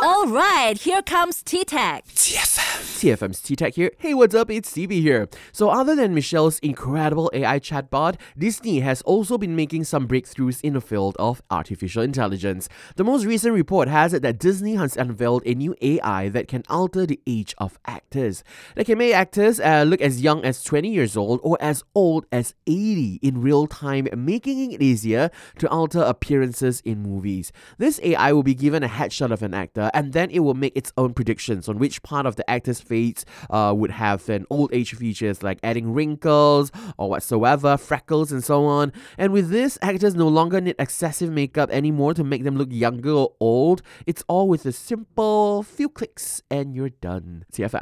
All right, here comes T-Tech. TFM's T-Tech here. Hey, what's up? It's CB here. So other than Michelle's incredible AI chatbot, Disney has also been making some breakthroughs in the field of artificial intelligence. The most recent report has it that Disney has unveiled a new AI that can alter the age of actors. They can make actors look as young as 20 years old or as old as 80 in real time, making it easier to alter appearances in movies. This AI will be given a headshot of an actor and then it will make its own predictions on which part of the actor's face would have an old age features like adding wrinkles or whatsoever, freckles and so on. And with this, actors no longer need excessive makeup anymore to make them look younger or old. It's all with a simple few clicks and you're done. TFM.